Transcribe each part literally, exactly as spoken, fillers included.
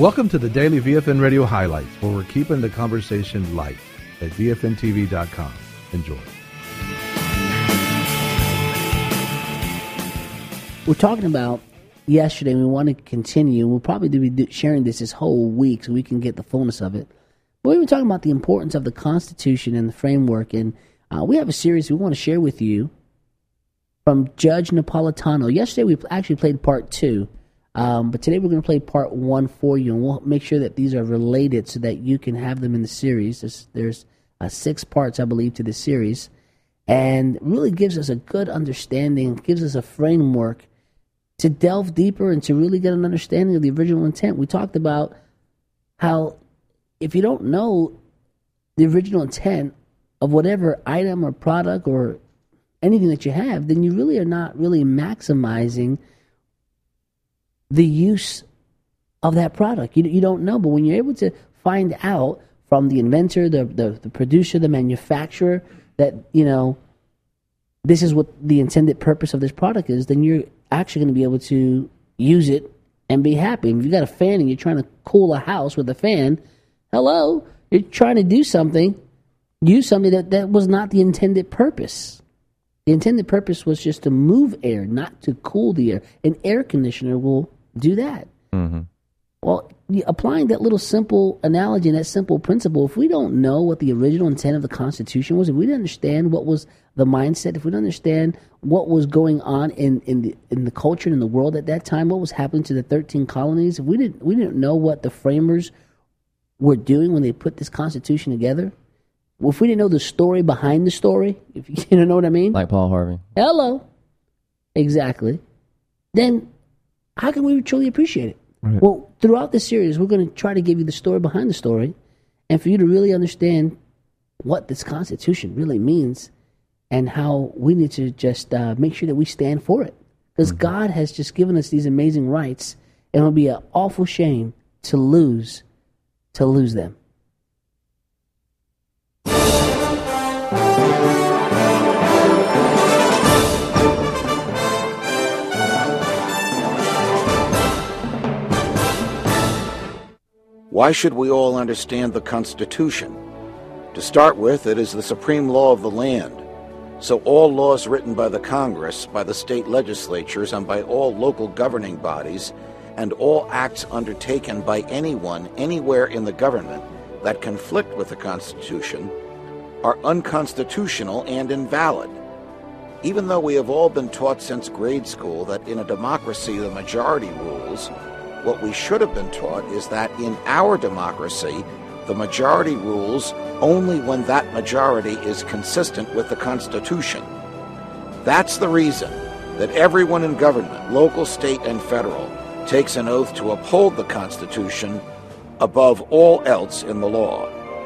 Welcome to the Daily V F N Radio Highlights, where we're keeping the conversation light at V F N T V dot com. Enjoy. We're talking about yesterday, we want to continue. We'll probably be sharing this this whole week so we can get the fullness of it. But we were talking about the importance of the Constitution and the framework, and uh, we have a series we want to share with you from Judge Napolitano. Yesterday we actually played part two. Um, but today we're going to play part one for you, and we'll make sure that these are related so that you can have them in the series. There's, there's uh, six parts, I believe, to this series, and really gives us a good understanding, gives us a framework to delve deeper and to really get an understanding of the original intent. We talked about how if you don't know the original intent of whatever item or product or anything that you have, then you really are not really maximizing the use of that product. You, you don't know, but when you're able to find out from the inventor, the, the, the producer, the manufacturer, that, you know, this is what the intended purpose of this product is, then you're actually going to be able to use it and be happy. If you've got a fan and you're trying to cool a house with a fan, hello, you're trying to do something, use something that, that was not the intended purpose. The intended purpose was just to move air, not to cool the air. An air conditioner will do that. Mm-hmm. Well, applying that little simple analogy and that simple principle, if we don't know what the original intent of the Constitution was, if we didn't understand what was the mindset, if we didn't understand what was going on in, in the in the culture and in the world at that time, what was happening to the thirteen colonies, if we didn't we didn't know what the framers were doing when they put this Constitution together, well, if we didn't know the story behind the story, if you, you know what I mean, like Paul Harvey, hello, exactly, then how can we truly appreciate it? Right. Well, throughout this series, we're going to try to give you the story behind the story, and for you to really understand what this Constitution really means and how we need to just uh, make sure that we stand for it. Because mm-hmm. God has just given us these amazing rights, and it would be an awful shame to lose, to lose them. Why should we all understand the Constitution? To start with, it is the supreme law of the land. So all laws written by the Congress, by the state legislatures, and by all local governing bodies, and all acts undertaken by anyone anywhere in the government that conflict with the Constitution are unconstitutional and invalid. Even though we have all been taught since grade school that in a democracy the majority rules, what we should have been taught is that in our democracy, the majority rules only when that majority is consistent with the Constitution. That's the reason that everyone in government, local, state, and federal, takes an oath to uphold the Constitution above all else in the law.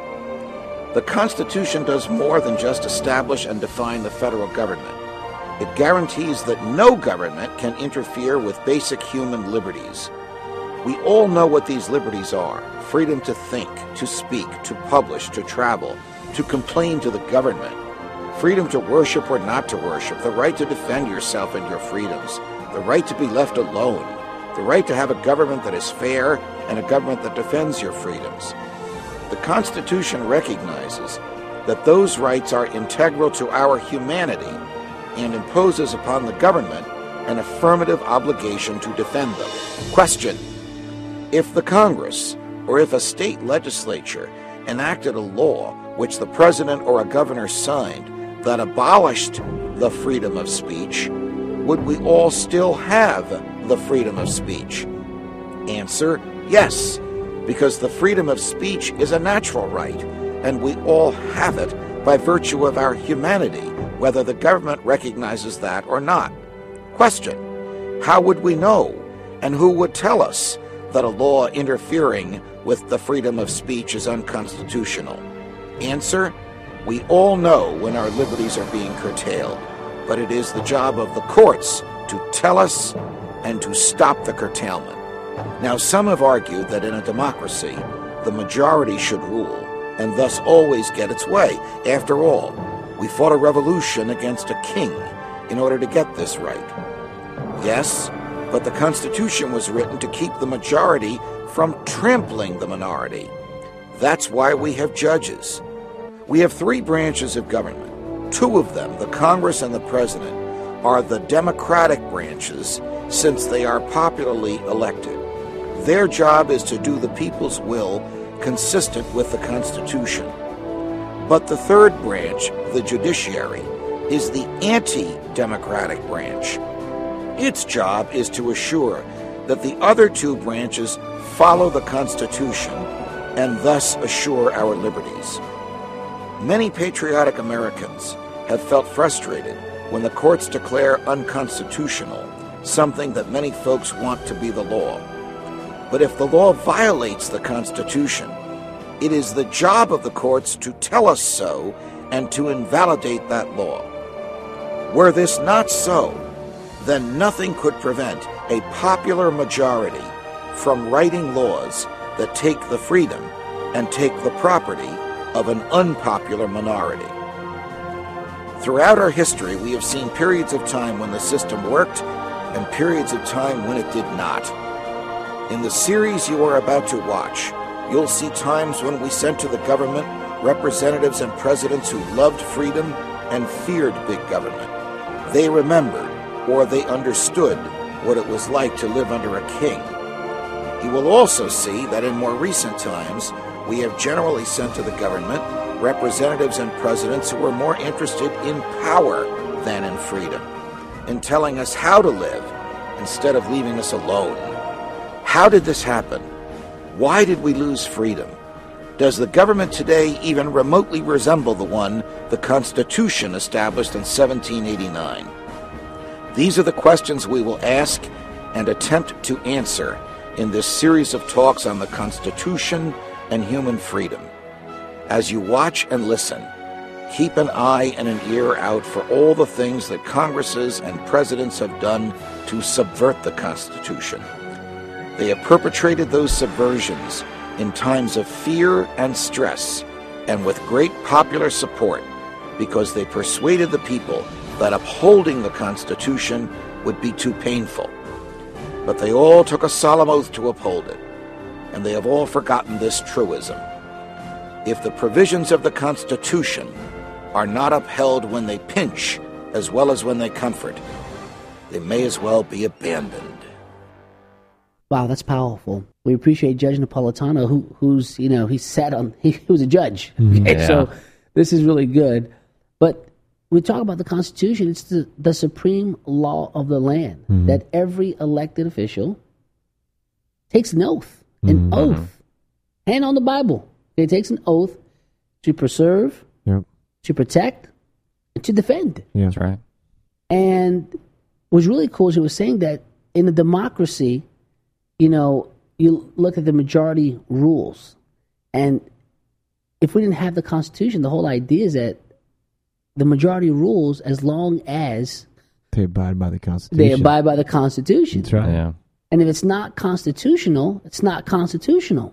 The Constitution does more than just establish and define the federal government. It guarantees that no government can interfere with basic human liberties. We all know what these liberties are: freedom to think, to speak, to publish, to travel, to complain to the government, freedom to worship or not to worship, the right to defend yourself and your freedoms, the right to be left alone, the right to have a government that is fair and a government that defends your freedoms. The Constitution recognizes that those rights are integral to our humanity and imposes upon the government an affirmative obligation to defend them. Question: if the Congress or if a state legislature enacted a law which the president or a governor signed that abolished the freedom of speech, would we all still have the freedom of speech? Answer: yes, because the freedom of speech is a natural right, and we all have it by virtue of our humanity, whether the government recognizes that or not. Question: how would we know, and who would tell us that a law interfering with the freedom of speech is unconstitutional? Answer: we all know when our liberties are being curtailed, but it is the job of the courts to tell us and to stop the curtailment. Now, some have argued that in a democracy, the majority should rule, and thus always get its way. After all, we fought a revolution against a king in order to get this right. Yes, But the Constitution was written to keep the majority from trampling the minority. That's why we have judges. We have three branches of government. Two of them, the Congress and the President, are the democratic branches since they are popularly elected. Their job is to do the people's will consistent with the Constitution. But the third branch, the judiciary, is the anti-democratic branch. Its job is to assure that the other two branches follow the Constitution and thus assure our liberties. Many patriotic Americans have felt frustrated when the courts declare unconstitutional something that many folks want to be the law. But if the law violates the Constitution, it is the job of the courts to tell us so and to invalidate that law. Were this not so, then nothing could prevent a popular majority from writing laws that take the freedom and take the property of an unpopular minority. Throughout our history, we have seen periods of time when the system worked and periods of time when it did not. In the series you are about to watch, you'll see times when we sent to the government representatives and presidents who loved freedom and feared big government. They remembered, or they understood, what it was like to live under a king. You will also see that in more recent times, we have generally sent to the government representatives and presidents who were more interested in power than in freedom, in telling us how to live instead of leaving us alone. How did this happen? Why did we lose freedom? Does the government today even remotely resemble the one the Constitution established in seventeen eighty-nine? These are the questions we will ask and attempt to answer in this series of talks on the Constitution and human freedom. As you watch and listen, keep an eye and an ear out for all the things that Congresses and presidents have done to subvert the Constitution. They have perpetrated those subversions in times of fear and stress, and with great popular support, because they persuaded the people that upholding the Constitution would be too painful. But they all took a solemn oath to uphold it, and they have all forgotten this truism. If the provisions of the Constitution are not upheld when they pinch as well as when they comfort, they may as well be abandoned. Wow, that's powerful. We appreciate Judge Napolitano, who, who's, you know, he sat on, he, he was a judge. Okay? Yeah. So this is really good. But we talk about the Constitution. It's the, the supreme law of the land, mm-hmm. that every elected official takes an oath, an mm-hmm. oath, hand on the Bible. It takes an oath to preserve, yep. to protect, and to defend. Yeah. That's right. And what's really cool is he was saying that in a democracy, you know, you look at the majority rules. And if we didn't have the Constitution, the whole idea is that the majority rules as long as they abide by the Constitution. They abide by the Constitution. That's right. Yeah. And if it's not constitutional, it's not constitutional.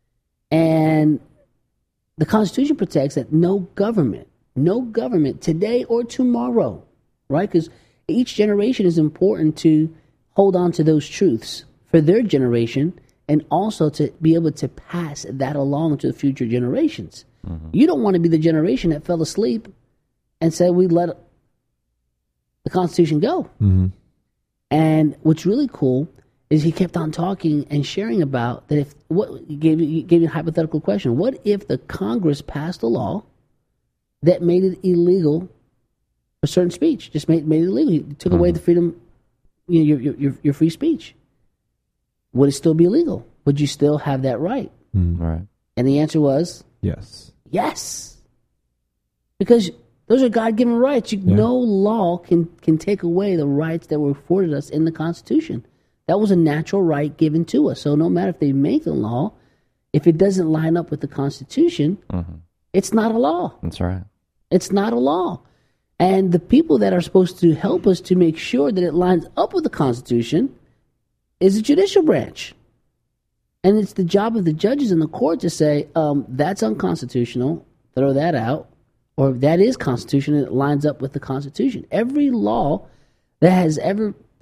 And the Constitution protects that no government, no government today or tomorrow, right? Because each generation is important to hold on to those truths for their generation, and also to be able to pass that along to future generations. Mm-hmm. You don't want to be the generation that fell asleep and said we let the Constitution go. Mm-hmm. And what's really cool is he kept on talking and sharing about that if what he gave you gave you a hypothetical question. What if the Congress passed a law that made it illegal for certain speech? Just made made it illegal. You took mm-hmm. away the freedom, you know, your your your free speech. Would it still be illegal? Would you still have that right? Mm, right. And the answer was yes. Yes. Because those are God-given rights. You, yeah. No law can, can take away the rights that were afforded us in the Constitution. That was a natural right given to us. So no matter if they make the law, if it doesn't line up with the Constitution, mm-hmm. it's not a law. That's right. It's not a law. And the people that are supposed to help us to make sure that it lines up with the Constitution is the judicial branch. And it's the job of the judges in the court to say, um, that's unconstitutional, throw that out, or that is constitutional and it lines up with the Constitution. Every law that has ever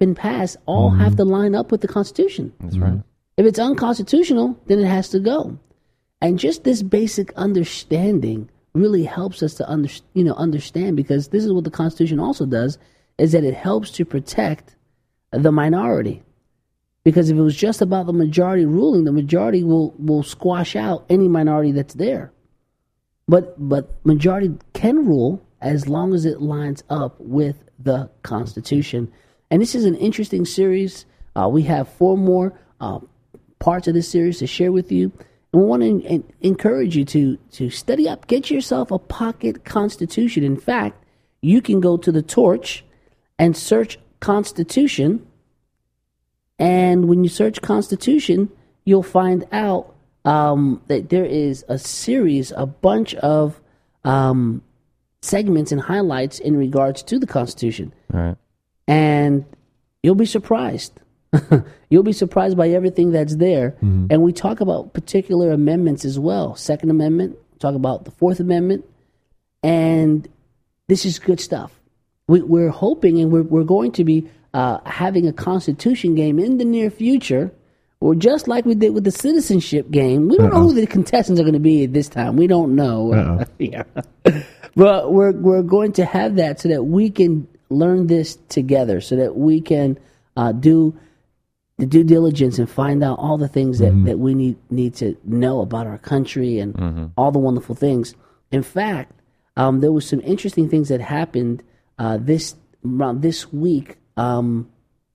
been passed all mm-hmm. have to line up with the Constitution. That's right. If it's unconstitutional, then it has to go. And just this basic understanding really helps us to under, you know, understand, because this is what the Constitution also does, is that it helps to protect the minority. Because if it was just about the majority ruling, the majority will, will squash out any minority that's there. But but majority can rule as long as it lines up with the Constitution. And this is an interesting series. Uh, we have four more uh, parts of this series to share with you. And we want to in- encourage you to, to study up. Get yourself a pocket Constitution. In fact, you can go to the Torch and search Constitution. And when you search Constitution, you'll find out um, that there is a series, a bunch of um, segments and highlights in regards to the Constitution. All right. And you'll be surprised. You'll be surprised by everything that's there. Mm-hmm. And we talk about particular amendments as well. Second Amendment, talk about the Fourth Amendment. And this is good stuff. We, we're hoping, and we're, we're going to be uh, having a Constitution game in the near future, or just like we did with the citizenship game. We don't Uh-oh. know who the contestants are going to be at this time. We don't know. yeah. But we're we're going to have that so that we can learn this together, so that we can uh, do the due diligence and find out all the things that, mm-hmm. that we need need to know about our country and mm-hmm. all the wonderful things. In fact, um, there was some interesting things that happened uh, this around this week. Um,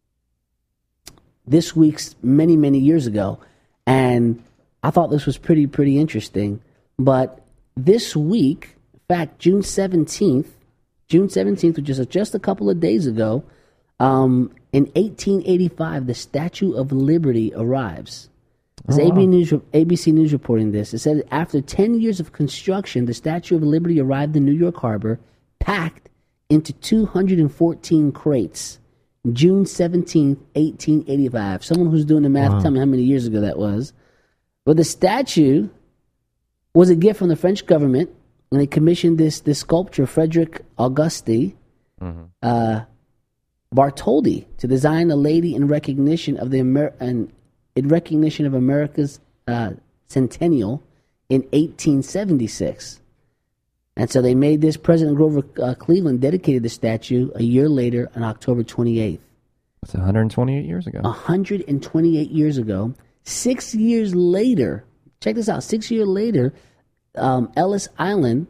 this week's many many years ago, and I thought this was pretty pretty interesting. But this week, in fact, June seventeenth, June seventeenth, which is just a couple of days ago. Um, in eighteen eighty-five, the Statue of Liberty arrives. It's oh, wow. News, A B C News reporting this. It said after ten years of construction, the Statue of Liberty arrived in New York Harbor, packed into two hundred fourteen crates. June seventeenth, eighteen eighty-five. Someone who's doing the math, wow. tell me how many years ago that was. But the statue was a gift from the French government, and they commissioned this, this sculptor, Frederick Auguste, mm-hmm. uh, Bartholdi, to design a lady in recognition of the Amer- and in recognition of America's uh, centennial in eighteen seventy-six. And so they made this. President Grover uh, Cleveland dedicated the statue a year later on October twenty-eighth. That's one hundred twenty-eight years ago. one hundred twenty-eight years ago. Six years later, check this out, six years later, um, Ellis Island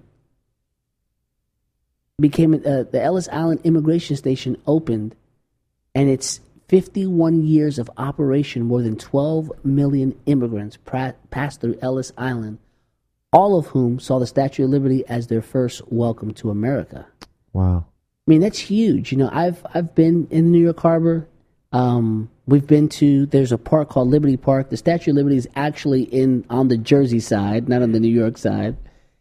became, uh, the Ellis Island Immigration Station opened, and it's fifty-one years of operation. More than twelve million immigrants pra- passed through Ellis Island, all of whom saw the Statue of Liberty as their first welcome to America. Wow. I mean, that's huge. You know, I've I've been in New York Harbor. Um, we've been to, there's a park called Liberty Park. The Statue of Liberty is actually in on the Jersey side, not on the New York side.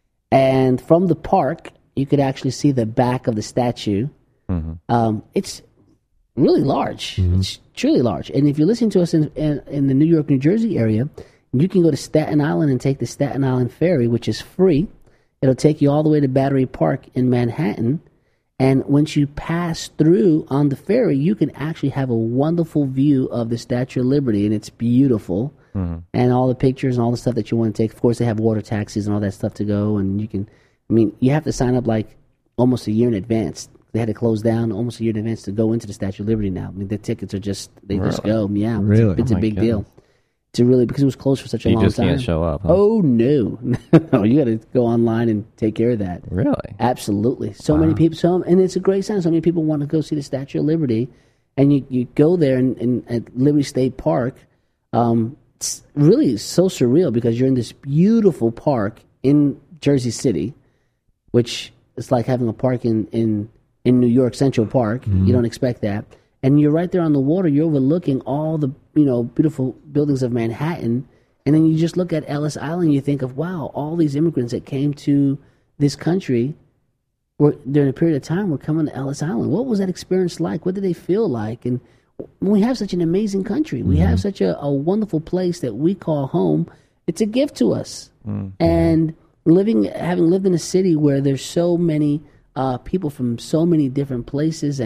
And from the park, you could actually see the back of the statue. Mm-hmm. Um, it's really large. Mm-hmm. It's truly large. And if you're listening to us in, in, in the New York, New Jersey area, you can go to Staten Island and take the Staten Island Ferry, which is free. It'll take you all the way to Battery Park in Manhattan. And once you pass through on the ferry, you can actually have a wonderful view of the Statue of Liberty, and it's beautiful. Mm-hmm. And all the pictures and all the stuff that you want to take. Of course, they have water taxis and all that stuff to go. And you can, I mean, you have to sign up like almost a year in advance. They had to close down almost a year in advance to go into the Statue of Liberty now. I mean, the tickets are just, they really? just go. Yeah, really? It's, it's oh a big goodness. deal. To really, because it was closed for such a you long just time. Can't show up. Huh? Oh no, no! You got to go online and take care of that. Really? Absolutely. So wow. many people. So and it's a great sign. So many people want to go see the Statue of Liberty, and you, you go there and, and at Liberty State Park. Um, it's really so surreal because you're in this beautiful park in Jersey City, which is like having a park in in, in New York Central Park. Mm-hmm. You don't expect that. And you're right there on the water. You're overlooking all the, you know, beautiful buildings of Manhattan. And then you just look at Ellis Island and you think of, wow, all these immigrants that came to this country were during a period of time were coming to Ellis Island. What was that experience like? What did they feel like? And we have such an amazing country. We mm-hmm. have such a, a wonderful place that we call home. It's a gift to us. Mm-hmm. And living, having lived in a city where there's so many uh, people from so many different places, and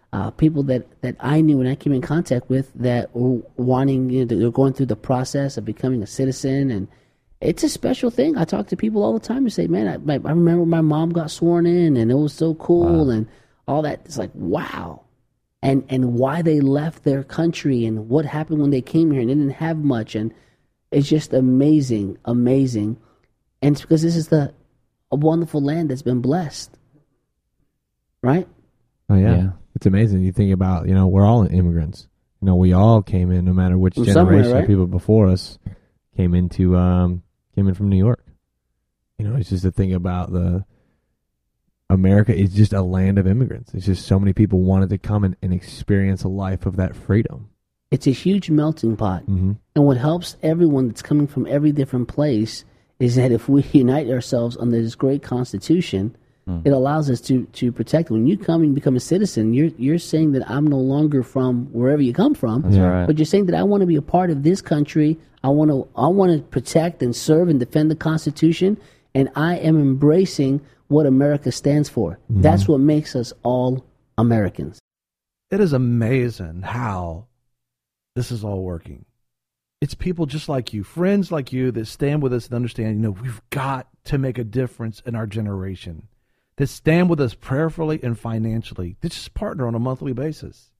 uh, people that, that I knew and I came in contact with that were wanting, you know, they're going through the process of becoming a citizen, and it's a special thing. I talk to people all the time who say, man, I, I remember my mom got sworn in and it was so cool wow. and all that. It's like, wow. And and why they left their country and what happened when they came here and they didn't have much. And it's just amazing, amazing. And it's because this is the a wonderful land that's been blessed. Right? Oh, yeah. yeah. It's amazing. You think about, you know, we're all immigrants. You know, we all came in, no matter which From generation right? of people before us came into, um, came in from New York. You know, it's just a thing about the America is just a land of immigrants. It's just so many people wanted to come and, and experience a life of that freedom. It's a huge melting pot. Mm-hmm. And what helps everyone that's coming from every different place is that if we unite ourselves under this great Constitution, mm. it allows us to to protect. When you come and become a citizen, you're you're saying that I'm no longer from wherever you come from, That's right. but you're saying that I want to be a part of this country. I want to I want to protect and serve and defend the Constitution, and I am embracing what America stands for. Mm-hmm. That's what makes us all Americans. It is amazing how this is all working. It's people just like you, friends like you, that stand with us and understand, you know, we've got to make a difference in our generation, that stand with us prayerfully and financially, that just partner on a monthly basis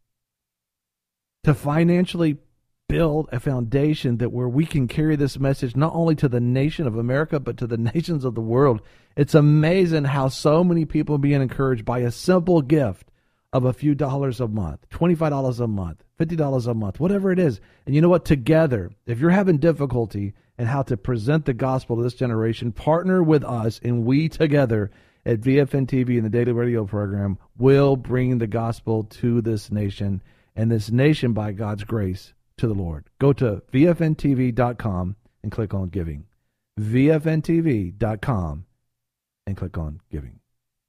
to financially build a foundation that where we can carry this message not only to the nation of America, but to the nations of the world. It's amazing how so many people are being encouraged by a simple gift of a few dollars a month, twenty-five dollars a month, fifty dollars a month, whatever it is. And you know what? Together, if you're having difficulty in how to present the gospel to this generation, partner with us, and we together at V F N T V and the Daily Radio program will bring the gospel to this nation, and this nation, by God's grace, to the Lord. Go to V F N T V dot com and click on giving. V F N T V dot com and click on giving.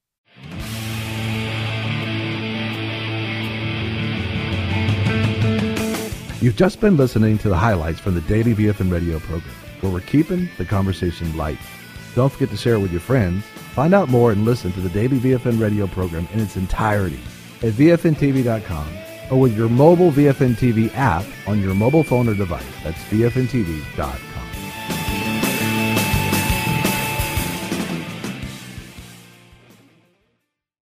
You've just been listening to the highlights from the Daily V F N Radio program, where we're keeping the conversation light. Don't forget to share it with your friends. Find out more and listen to the Daily V F N Radio program in its entirety at V F N T V dot com or with your mobile V F N T V app on your mobile phone or device. That's V F N T V dot com.